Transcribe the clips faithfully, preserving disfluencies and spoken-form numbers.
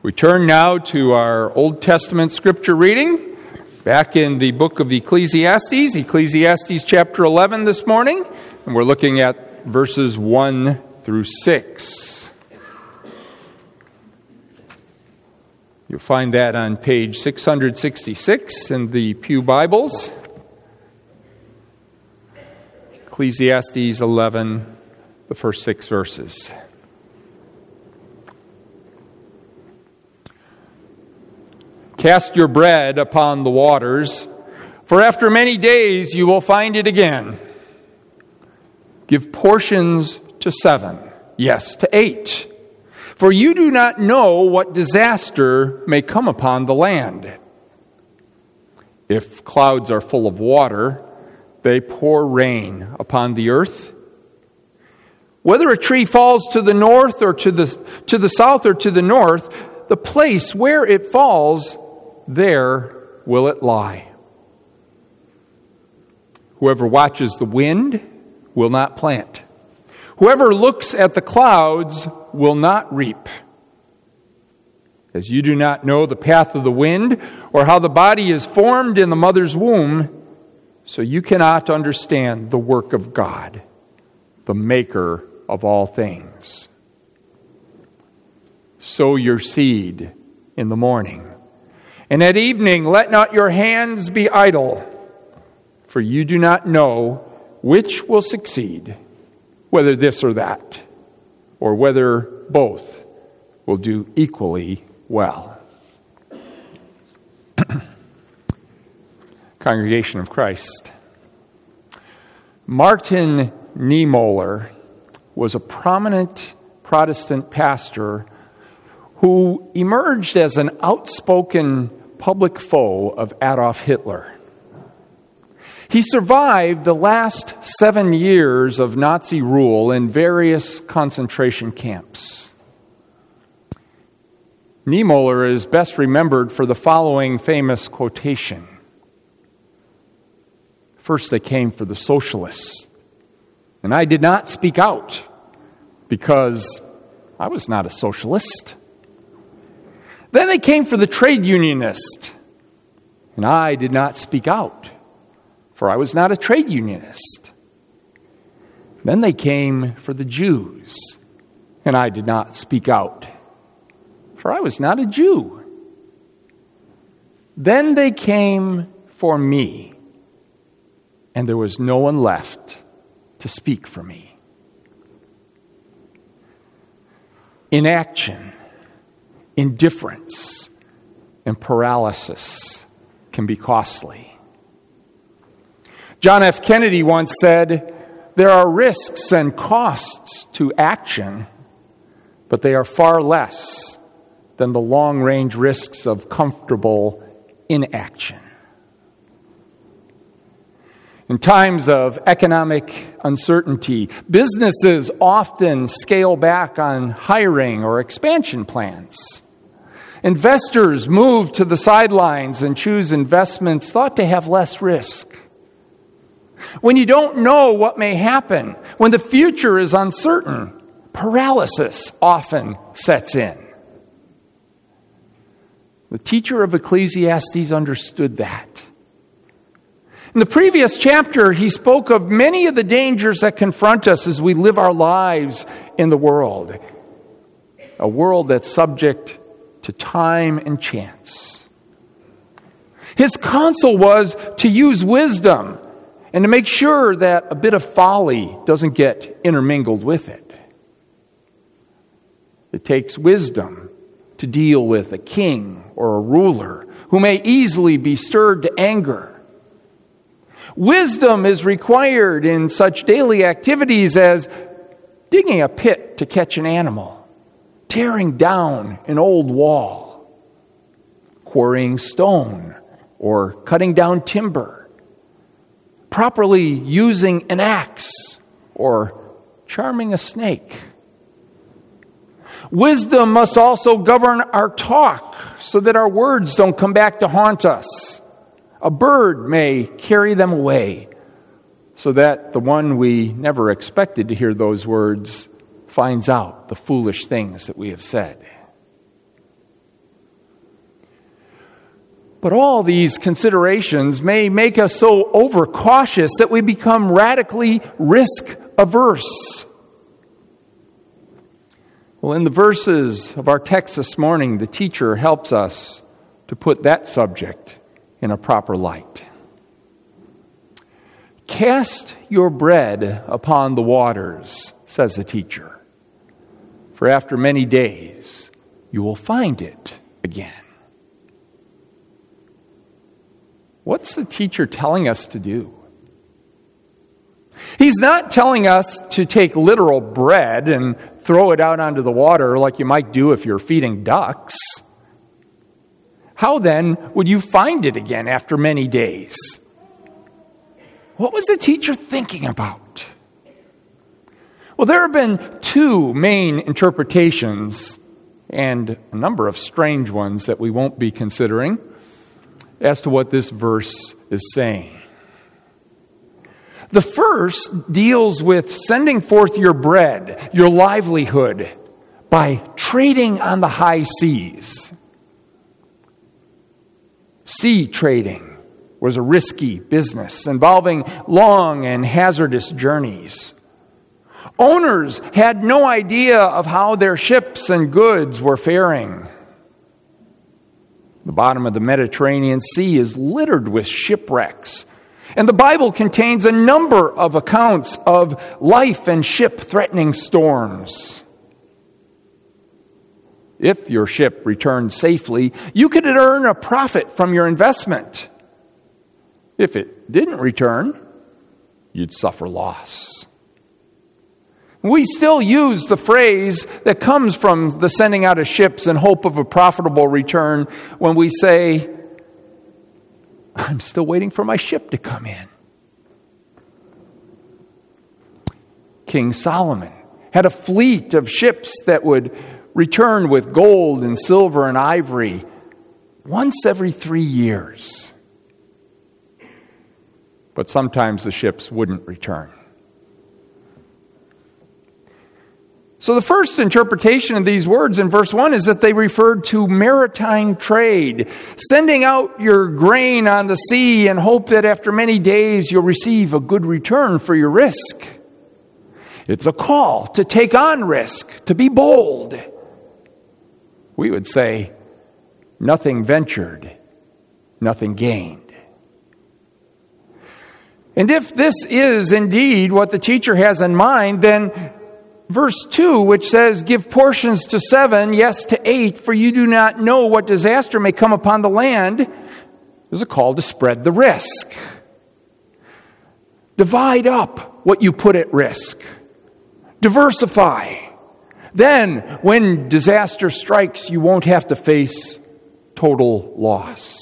We turn now to our Old Testament scripture reading, back in the book of Ecclesiastes, Ecclesiastes chapter eleven this morning, and we're looking at verses one through six. You'll find that on page six hundred sixty-six in the Pew Bibles. Ecclesiastes eleven, the first six verses. Cast your bread upon the waters, for after many days you will find it again. Give portions to seven, yes, to eight. For you do not know what disaster may come upon the land. If clouds are full of water, they pour rain upon the earth. Whether a tree falls to the north or to the, to the south or to the north, the place where it falls, there will it lie. Whoever watches the wind will not plant. Whoever looks at the clouds will not reap. As you do not know the path of the wind or how the body is formed in the mother's womb, so you cannot understand the work of God, the maker of all things. Sow your seed in the morning, and at evening let not your hands be idle, for you do not know which will succeed, whether this or that, or whether both will do equally well. Congregation of Christ. Martin Niemöller was a prominent Protestant pastor who emerged as an outspoken public foe of Adolf Hitler. He survived the last seven years of Nazi rule in various concentration camps. Niemöller is best remembered for the following famous quotation. First they came for the socialists, and I did not speak out because I was not a socialist. Then they came for the trade unionist, and I did not speak out, for I was not a trade unionist. Then they came for the Jews, and I did not speak out, for I was not a Jew. Then they came for me, and there was no one left to speak for me. Inaction, indifference, and paralysis can be costly. John F. Kennedy once said, "There are risks and costs to action, but they are far less than the long-range risks of comfortable inaction." In times of economic uncertainty, businesses often scale back on hiring or expansion plans. Investors move to the sidelines and choose investments thought to have less risk. When you don't know what may happen, when the future is uncertain, paralysis often sets in. The teacher of Ecclesiastes understood that. In the previous chapter, he spoke of many of the dangers that confront us as we live our lives in the world. A world that's subject to time and chance. His counsel was to use wisdom and to make sure that a bit of folly doesn't get intermingled with it. It takes wisdom to deal with a king or a ruler who may easily be stirred to anger. Wisdom is required in such daily activities as digging a pit to catch an animal, tearing down an old wall, quarrying stone, or cutting down timber, properly using an axe, or charming a snake. Wisdom must also govern our talk so that our words don't come back to haunt us. A bird may carry them away so that the one we never expected to hear those words finds out the foolish things that we have said. But all these considerations may make us so overcautious that we become radically risk-averse. Well, in the verses of our text this morning, the teacher helps us to put that subject in a proper light. Cast your bread upon the waters, says the teacher, for after many days you will find it again. What's the teacher telling us to do? He's not telling us to take literal bread and throw it out onto the water like you might do if you're feeding ducks. How then would you find it again after many days? What was the teacher thinking about? Well, there have been two main interpretations and a number of strange ones that we won't be considering as to what this verse is saying. The first deals with sending forth your bread, your livelihood, by trading on the high seas. Sea trading was a risky business involving long and hazardous journeys. Owners had no idea of how their ships and goods were faring. The bottom of the Mediterranean Sea is littered with shipwrecks, and the Bible contains a number of accounts of life and ship-threatening storms. If your ship returned safely, you could earn a profit from your investment. If it didn't return, you'd suffer loss. We still use the phrase that comes from the sending out of ships in hope of a profitable return when we say, I'm still waiting for my ship to come in. King Solomon had a fleet of ships that would return with gold and silver and ivory once every three years. But sometimes the ships wouldn't return. So the first interpretation of these words in verse one is that they referred to maritime trade, sending out your grain on the sea and hope that after many days you'll receive a good return for your risk. It's a call to take on risk, to be bold. We would say, nothing ventured, nothing gained. And if this is indeed what the teacher has in mind, then verse two, which says, give portions to seven, yes to eight, for you do not know what disaster may come upon the land, is a call to spread the risk. Divide up what you put at risk. Diversify. Then, when disaster strikes, you won't have to face total loss.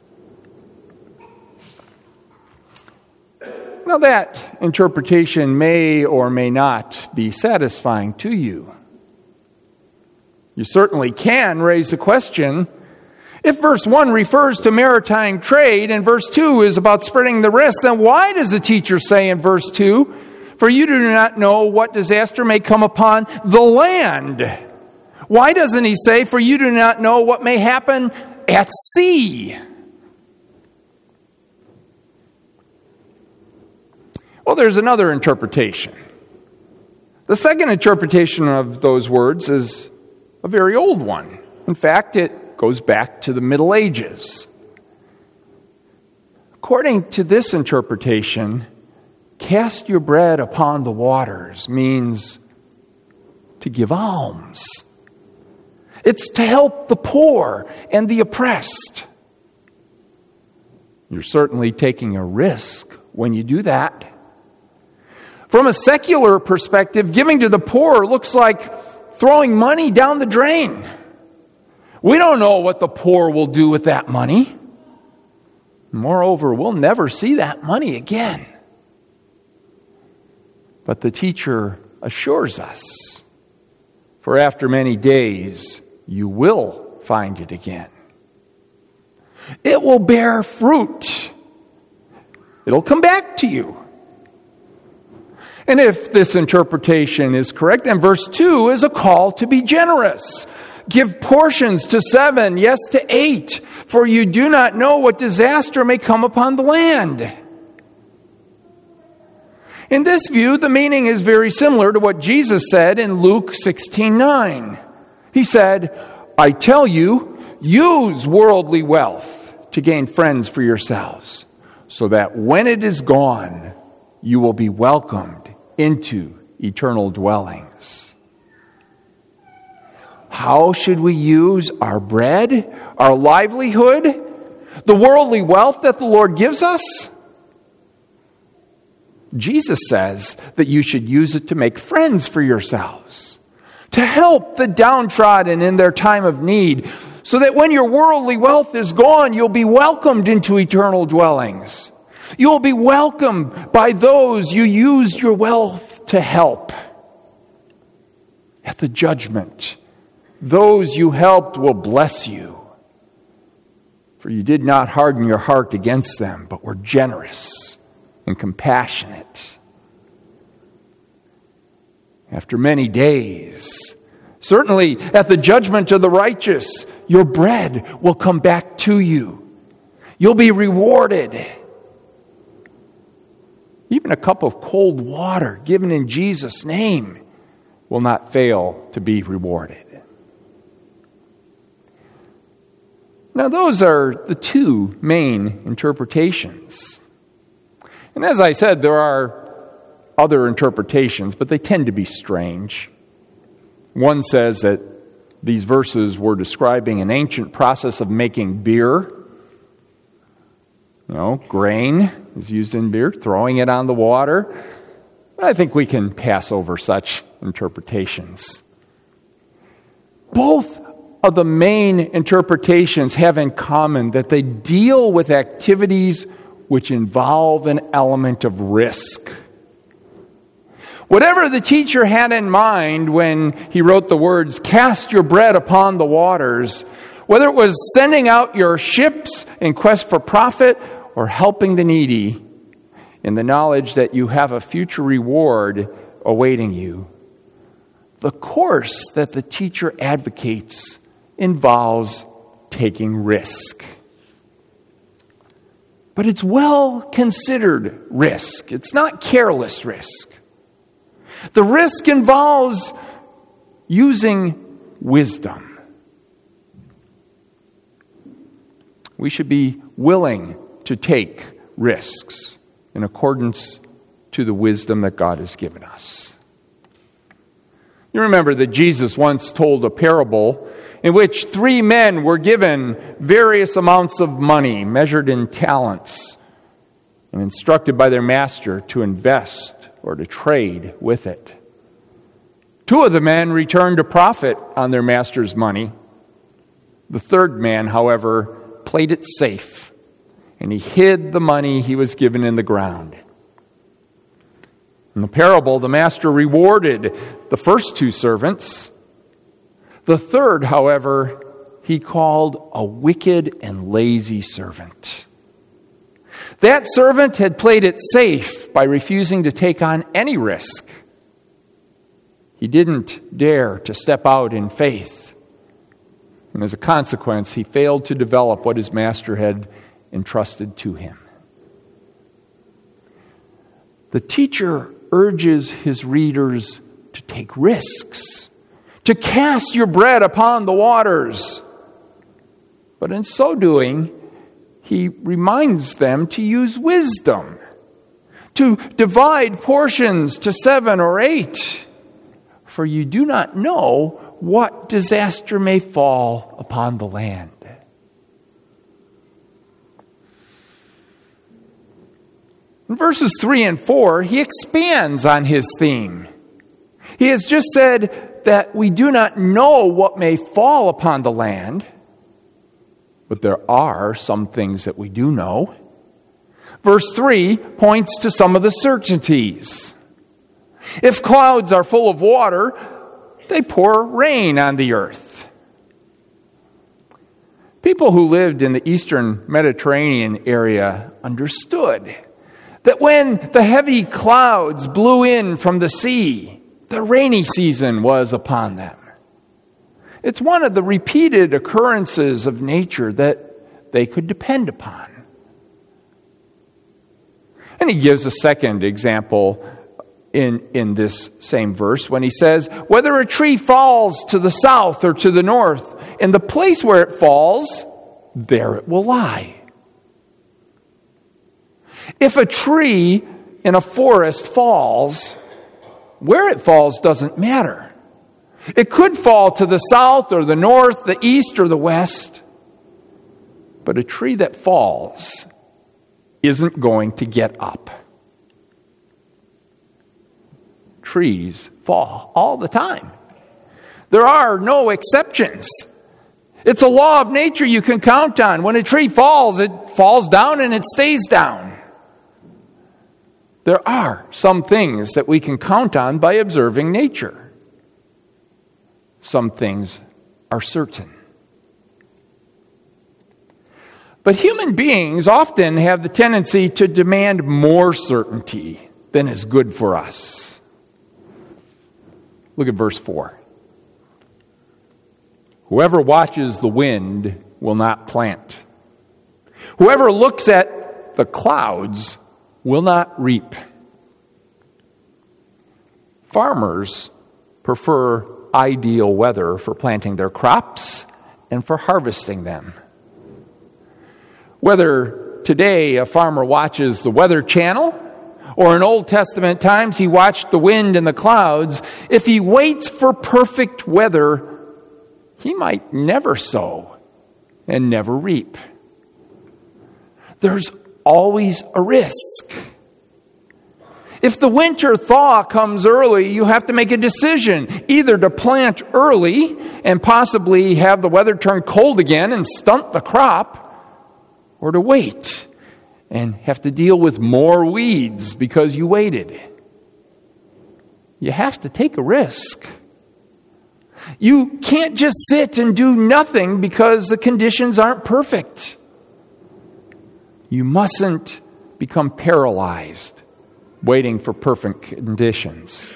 Now that interpretation may or may not be satisfying to you. You certainly can raise the question, if verse one refers to maritime trade and verse two is about spreading the risk, then why does the teacher say in verse two, for you do not know what disaster may come upon the land? Why doesn't he say, for you do not know what may happen at sea? Well, there's another interpretation. The second interpretation of those words is a very old one. In fact, it goes back to the Middle Ages. According to this interpretation, cast your bread upon the waters means to give alms. It's to help the poor and the oppressed. You're certainly taking a risk when you do that. From a secular perspective, giving to the poor looks like throwing money down the drain. We don't know what the poor will do with that money. Moreover, we'll never see that money again. But the teacher assures us, for after many days, you will find it again. It will bear fruit. It'll come back to you. And if this interpretation is correct, then verse two is a call to be generous. Give portions to seven, yes, to eight, for you do not know what disaster may come upon the land. In this view, the meaning is very similar to what Jesus said in Luke sixteen nine. He said, I tell you, use worldly wealth to gain friends for yourselves, so that when it is gone, you will be welcomed into eternal dwellings. How should we use our bread, our livelihood, the worldly wealth that the Lord gives us? Jesus says that you should use it to make friends for yourselves, to help the downtrodden in their time of need, so that when your worldly wealth is gone, you'll be welcomed into eternal dwellings. You'll be welcomed by those you used your wealth to help. At the judgment, those you helped will bless you, for you did not harden your heart against them, but were generous and compassionate. After many days, certainly at the judgment of the righteous, your bread will come back to you. You'll be rewarded. Even a cup of cold water given in Jesus' name will not fail to be rewarded. Now, those are the two main interpretations. And as I said, there are other interpretations, but they tend to be strange. One says that these verses were describing an ancient process of making beer. You know, grain is used in beer, throwing it on the water. But I think we can pass over such interpretations. Both of the main interpretations have in common that they deal with activities which involve an element of risk. Whatever the teacher had in mind when he wrote the words, cast your bread upon the waters, whether it was sending out your ships in quest for profit or helping the needy in the knowledge that you have a future reward awaiting you, the course that the teacher advocates involves taking risk. But it's well considered risk. It's not careless risk. The risk involves using wisdom. We should be willing to take risks in accordance to the wisdom that God has given us. You remember that Jesus once told a parable in which three men were given various amounts of money measured in talents and instructed by their master to invest or to trade with it. Two of the men returned a profit on their master's money. The third man, however, played it safe, and he hid the money he was given in the ground. In the parable, the master rewarded the first two servants. The third, however, he called a wicked and lazy servant. That servant had played it safe by refusing to take on any risk. He didn't dare to step out in faith. And as a consequence, he failed to develop what his master had entrusted to him. The teacher urges his readers to take risks, to cast your bread upon the waters. But in so doing, he reminds them to use wisdom, to divide portions to seven or eight, for you do not know what disaster may fall upon the land. In verses three and four, he expands on his theme. He has just said that we do not know what may fall upon the land, but there are some things that we do know. Verse three points to some of the certainties. If clouds are full of water, they pour rain on the earth. People who lived in the eastern Mediterranean area understood that when the heavy clouds blew in from the sea, the rainy season was upon them. It's one of the repeated occurrences of nature that they could depend upon. And he gives a second example in, in this same verse when he says, whether a tree falls to the south or to the north, in the place where it falls, there it will lie. If a tree in a forest falls, where it falls doesn't matter. It could fall to the south or the north, the east or the west. But a tree that falls isn't going to get up. Trees fall all the time. There are no exceptions. It's a law of nature you can count on. When a tree falls, it falls down and it stays down. There are some things that we can count on by observing nature. Some things are certain. But human beings often have the tendency to demand more certainty than is good for us. Look at verse four. Whoever watches the wind will not plant. Whoever looks at the clouds will not reap. Farmers prefer ideal weather for planting their crops and for harvesting them. Whether today a farmer watches the Weather Channel or in Old Testament times he watched the wind and the clouds, if he waits for perfect weather, he might never sow and never reap. There's always a risk. If the winter thaw comes early, you have to make a decision, either to plant early and possibly have the weather turn cold again and stunt the crop, or to wait and have to deal with more weeds because you waited. You have to take a risk. You can't just sit and do nothing because the conditions aren't perfect. You mustn't become paralyzed waiting for perfect conditions.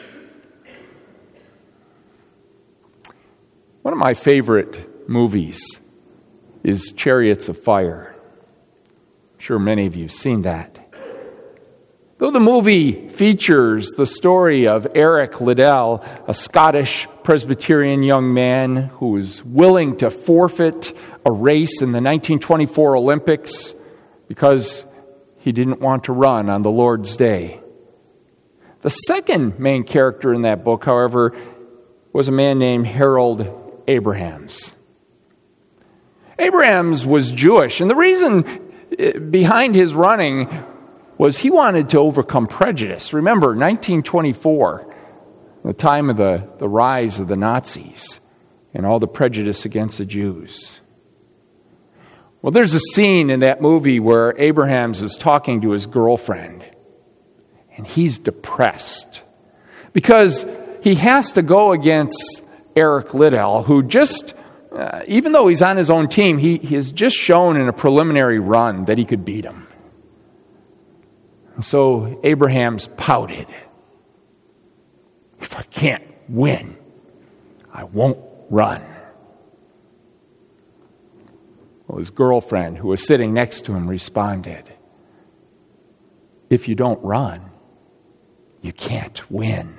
One of my favorite movies is Chariots of Fire. I'm sure many of you have seen that. Though the movie features the story of Eric Liddell, a Scottish Presbyterian young man who was willing to forfeit a race in the nineteen twenty-four Olympics because he didn't want to run on the Lord's Day. The second main character in that book, however, was a man named Harold Abrahams. Abrahams was Jewish, and the reason behind his running was he wanted to overcome prejudice. Remember, nineteen twenty-four, the time of the, the rise of the Nazis and all the prejudice against the Jews. Well, there's a scene in that movie where Abrahams is talking to his girlfriend, and he's depressed because he has to go against Eric Liddell, who just, uh, even though he's on his own team, he, he has just shown in a preliminary run that he could beat him. And so Abrahams pouted. If I can't win, I won't run. Well, his girlfriend, who was sitting next to him, responded, if you don't run, you can't win.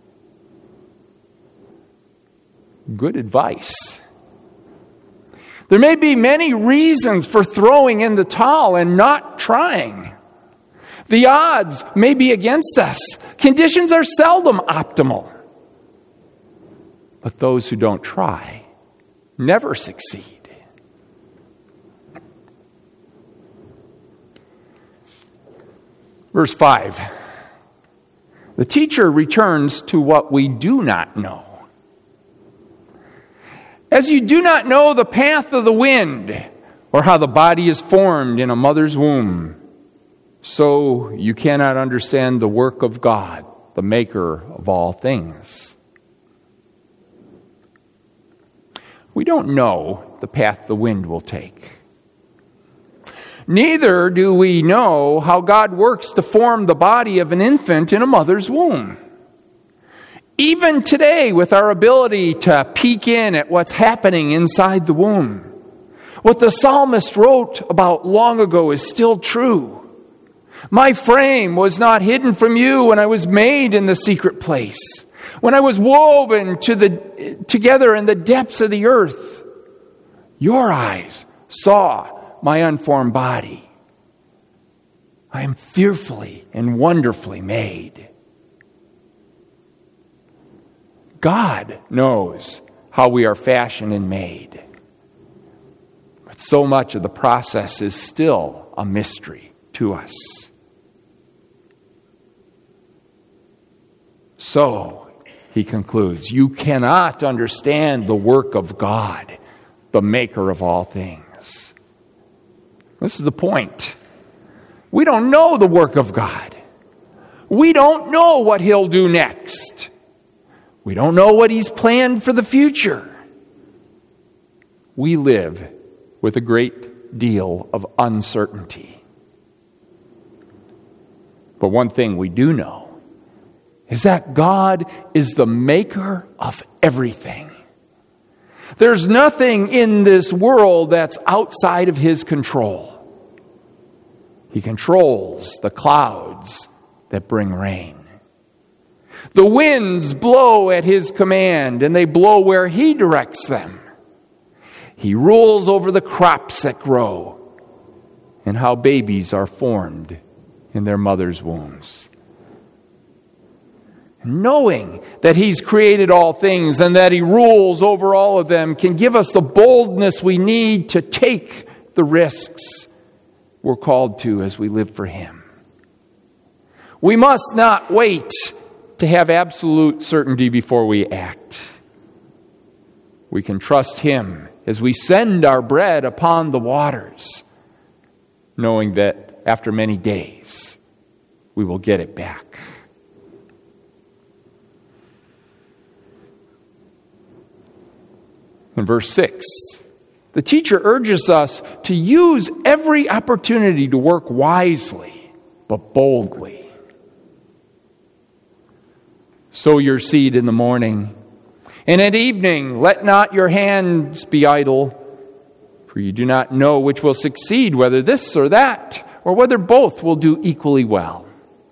Good advice. There may be many reasons for throwing in the towel and not trying. The odds may be against us. Conditions are seldom optimal. But those who don't try never succeed. Verse five. The teacher returns to what we do not know. As you do not know the path of the wind, or how the body is formed in a mother's womb, so you cannot understand the work of God, the maker of all things. We don't know the path the wind will take. Neither do we know how God works to form the body of an infant in a mother's womb. Even today, with our ability to peek in at what's happening inside the womb, what the psalmist wrote about long ago is still true. My frame was not hidden from you when I was made in the secret place, when I was woven to the, together in the depths of the earth. Your eyes saw my unformed body. I am fearfully and wonderfully made. God knows how we are fashioned and made. But so much of the process is still a mystery to us. So, he concludes, you cannot understand the work of God, the maker of all things. This is the point. We don't know the work of God. We don't know what he'll do next. We don't know what he's planned for the future. We live with a great deal of uncertainty. But one thing we do know is that God is the maker of everything. There's nothing in this world that's outside of his control. He controls the clouds that bring rain. The winds blow at his command, and they blow where he directs them. He rules over the crops that grow and how babies are formed in their mother's wombs. Knowing that he's created all things and that he rules over all of them can give us the boldness we need to take the risks we're called to as we live for him. We must not wait to have absolute certainty before we act. We can trust him as we send our bread upon the waters, knowing that after many days we will get it back. In verse six, the teacher urges us to use every opportunity to work wisely, but boldly. Sow your seed in the morning, and at evening let not your hands be idle, for you do not know which will succeed, whether this or that, or whether both will do equally well.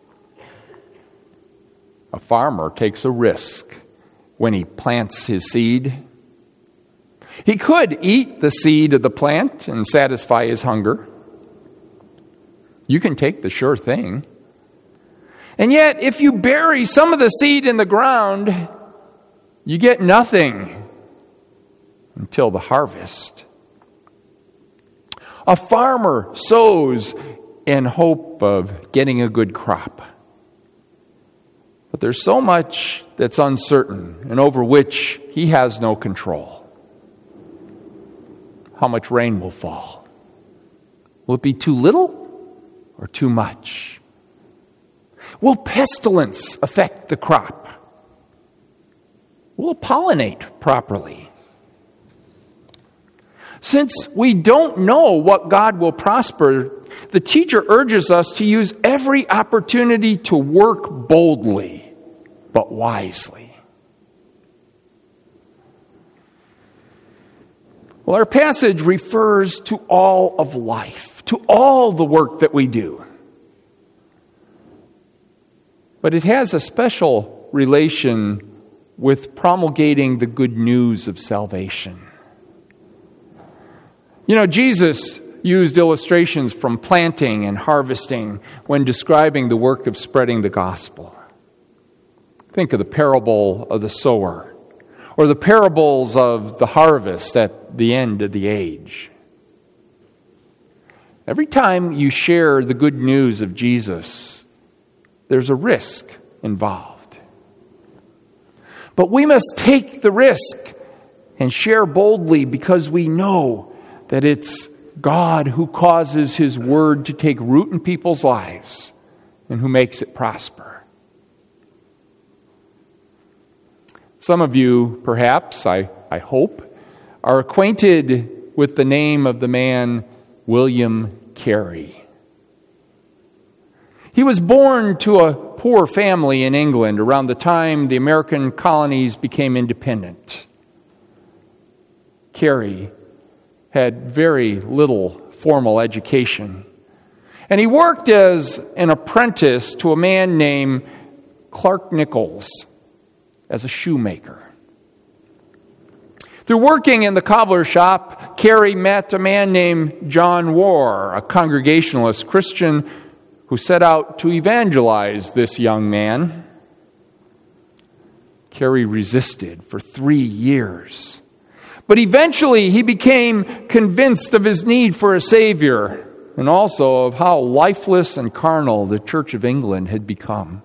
A farmer takes a risk when he plants his seed. He could eat the seed of the plant and satisfy his hunger. You can take the sure thing. And yet, if you bury some of the seed in the ground, you get nothing until the harvest. A farmer sows in hope of getting a good crop. But there's so much that's uncertain and over which he has no control. How much rain will fall? Will it be too little or too much? Will pestilence affect the crop? Will it pollinate properly? Since we don't know what God will prosper, the teacher urges us to use every opportunity to work boldly, but wisely. Well, our passage refers to all of life, to all the work that we do. But it has a special relation with promulgating the good news of salvation. You know, Jesus used illustrations from planting and harvesting when describing the work of spreading the gospel. Think of the parable of the sower, or the parables of the harvest at the end of the age. Every time you share the good news of Jesus, there's a risk involved. But we must take the risk and share boldly because we know that it's God who causes his word to take root in people's lives and who makes it prosper. Some of you, perhaps, I, I hope, are acquainted with the name of the man William Carey. He was born to a poor family in England around the time the American colonies became independent. Carey had very little formal education, and he worked as an apprentice to a man named Clark Nichols as a shoemaker. Through working in the cobbler shop, Carey met a man named John Warr, a Congregationalist Christian who set out to evangelize this young man. Carey resisted for three years. But eventually he became convinced of his need for a Savior and also of how lifeless and carnal the Church of England had become.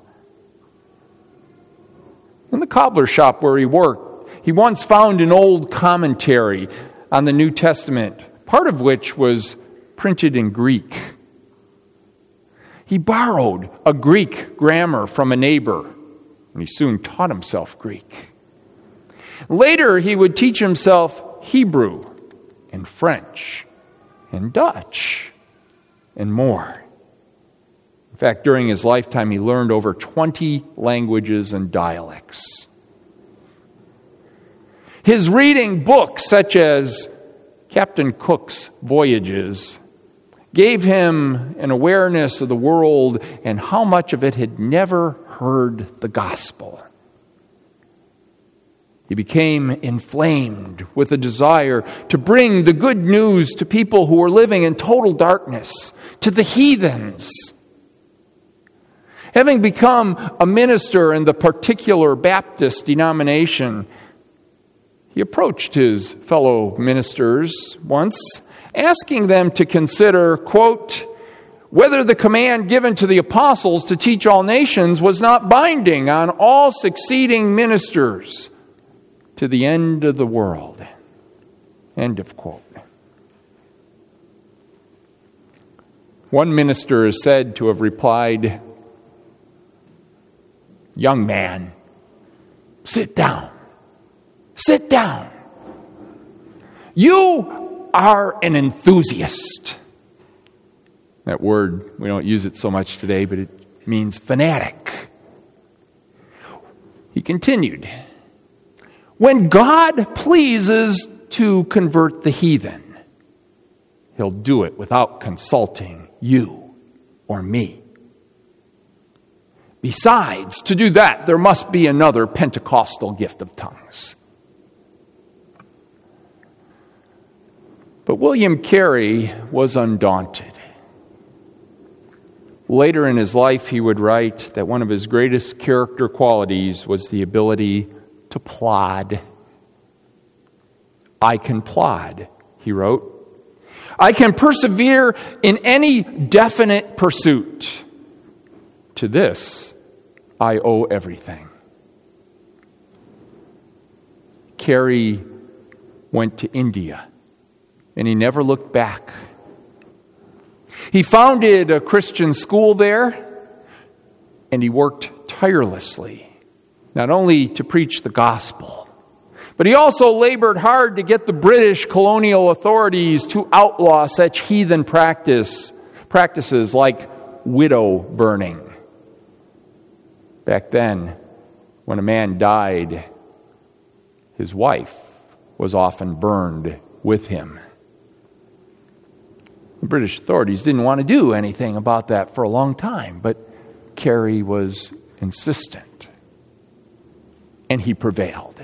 In the cobbler shop where he worked, he once found an old commentary on the New Testament, part of which was printed in Greek. He borrowed a Greek grammar from a neighbor, and he soon taught himself Greek. Later, he would teach himself Hebrew and French and Dutch and more. In fact, during his lifetime, he learned over twenty languages and dialects. His reading books such as Captain Cook's Voyages gave him an awareness of the world and how much of it had never heard the gospel. He became inflamed with a desire to bring the good news to people who were living in total darkness, to the heathens. Having become a minister in the particular Baptist denomination, he approached his fellow ministers once, asking them to consider, quote, whether the command given to the apostles to teach all nations was not binding on all succeeding ministers to the end of the world. End of quote. One minister is said to have replied, "Young man, sit down. Sit down. You are an enthusiast." That word, we don't use it so much today, but it means fanatic. He continued, "When God pleases to convert the heathen, He'll do it without consulting you or me. Besides, to do that, there must be another Pentecostal gift of tongues." But William Carey was undaunted. Later in his life, he would write that one of his greatest character qualities was the ability to plod. "I can plod," he wrote. "I can persevere in any definite pursuit. To this, I owe everything." Carey went to India, and he never looked back. He founded a Christian school there, and he worked tirelessly, not only to preach the gospel, but he also labored hard to get the British colonial authorities to outlaw such heathen practice, practices like widow burning. Back then, when a man died, his wife was often burned with him. The British authorities didn't want to do anything about that for a long time, but Carey was insistent, and he prevailed.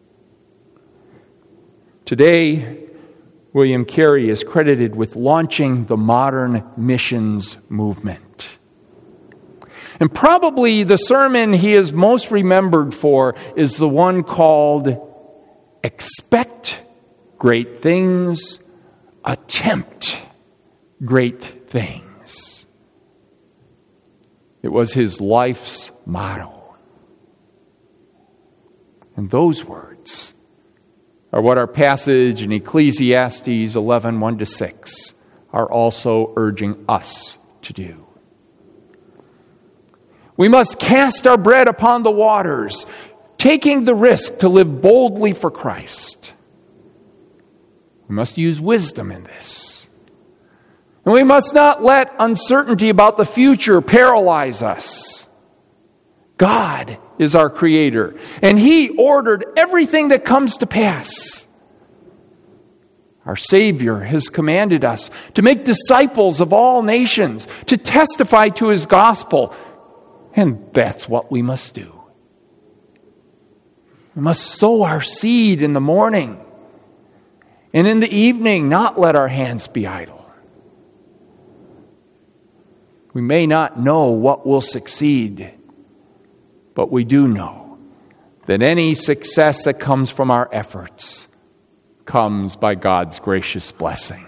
Today, William Carey is credited with launching the modern missions movement. And probably the sermon he is most remembered for is the one called "Expect Great Things, Attempt Great Things." It was his life's motto. And those words are what our passage in Ecclesiastes eleven, one to six are also urging us to do. We must cast our bread upon the waters, taking the risk to live boldly for Christ. We must use wisdom in this. And we must not let uncertainty about the future paralyze us. God is our Creator, and He ordered everything that comes to pass. Our Savior has commanded us to make disciples of all nations, to testify to His gospel, and that's what we must do. We must sow our seed in the morning, and in the evening not let our hands be idle. We may not know what will succeed, but we do know that any success that comes from our efforts comes by God's gracious blessing.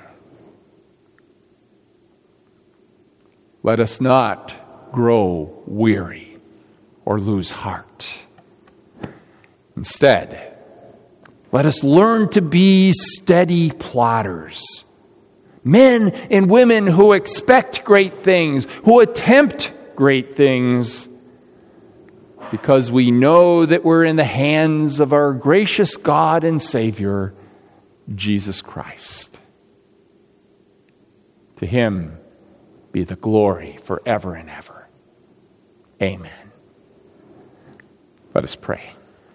Let us not grow weary or lose heart. Instead, let us learn to be steady plodders. Men and women who expect great things, who attempt great things, because we know that we're in the hands of our gracious God and Savior, Jesus Christ. To Him be the glory forever and ever. Amen. Let us pray.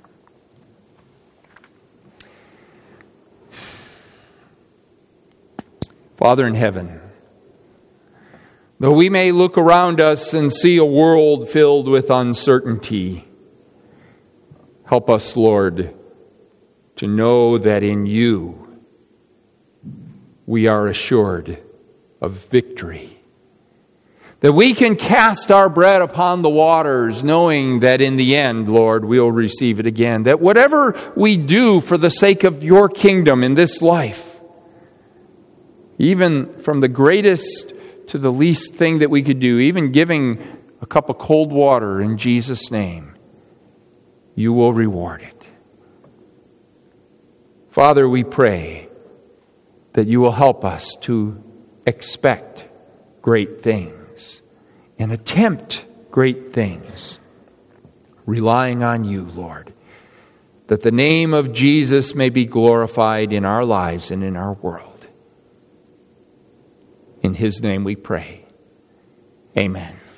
Father in heaven, though we may look around us and see a world filled with uncertainty, help us, Lord, to know that in You we are assured of victory. That we can cast our bread upon the waters, knowing that in the end, Lord, we'll receive it again. That whatever we do for the sake of Your kingdom in this life, even from the greatest to the least thing that we could do, even giving a cup of cold water in Jesus' name, You will reward it. Father, we pray that You will help us to expect great things and attempt great things, relying on You, Lord, that the name of Jesus may be glorified in our lives and in our world. In His name we pray. Amen.